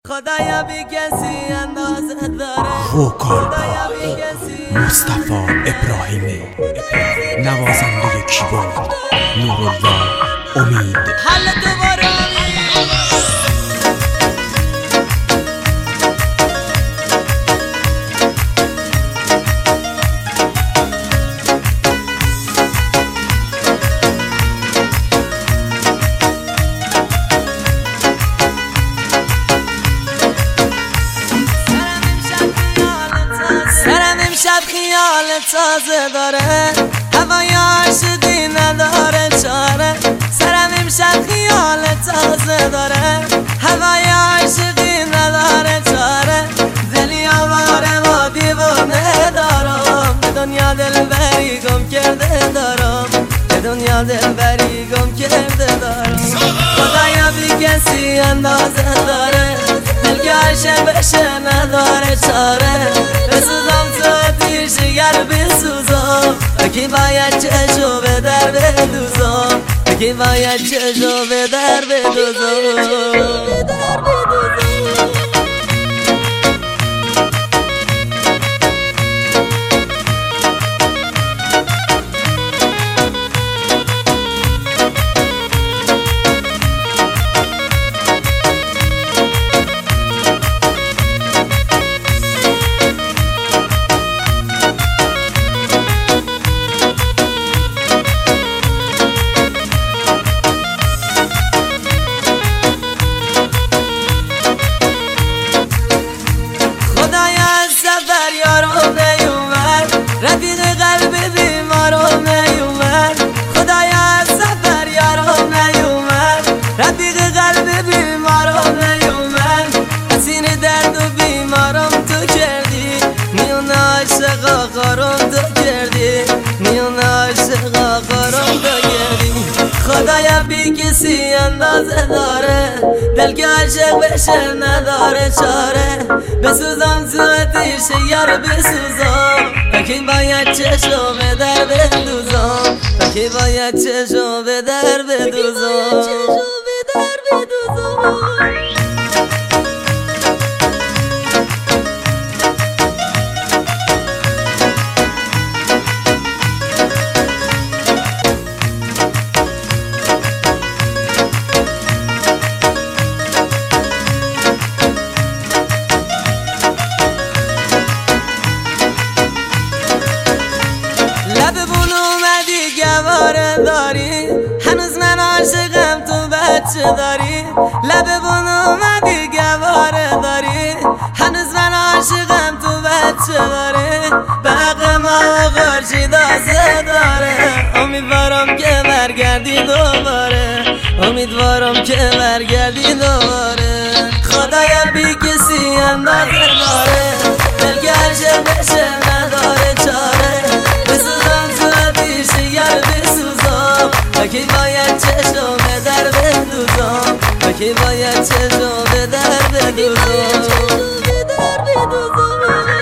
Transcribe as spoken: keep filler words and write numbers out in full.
خدایا بی کسی اندازه داره. وکال مصطفی ابراهیمی، نوازنده کیبورد نورالله امید. حل دوباره شب خیال تازه داره، هوای عاشقی نداره چاره. سرم امشب خیال تازه داره، هوای عاشقی نداره چاره. دلی آواره و دیوانه دارم، به دنیا دلبری گم کرده دارم، به دنیا دلبری گم کرده دارم. خدایا بی کسی اندازه داره، دل عاشق بشه نداره چاره. بسوزم تو دیشگر بسوزم، اکی باید چشو به در بدوزم، اکی باید چشو به در بدوزم. رفیق قلب بیمارم نیومد، خدایا از سفر یارم نیومد. رفیق قلب بیمارم نیومد، حسین درد و بیمارم تو کردی، میون عاشقا قارم تو کردی، میون عاشقا قارم تو کردی. خدایا بی کسی اندازه داره، دل که عاشق بشه نداره چاره. بسوزم تو آتیش یار بسوزم، اکی باید چشو به در بدوزم، اکی باید چشو به در بدوزم. لب بون اومدی گواره داری، هنوز من عاشقم تو بچه داری. لب بون اومدی گواره داری، هنوز من عاشقم تو بچه داری. به حق ما خورشید آسه داره، امیدوارم که برگردی دوباره، امیدوارم که برگردی دوباره. خدایا بی کسی اندازه داره، دل که عاشق بشه نداره چاره. اکی باید چشم به در بدوزم، اکی باید چشم به در بدوزم.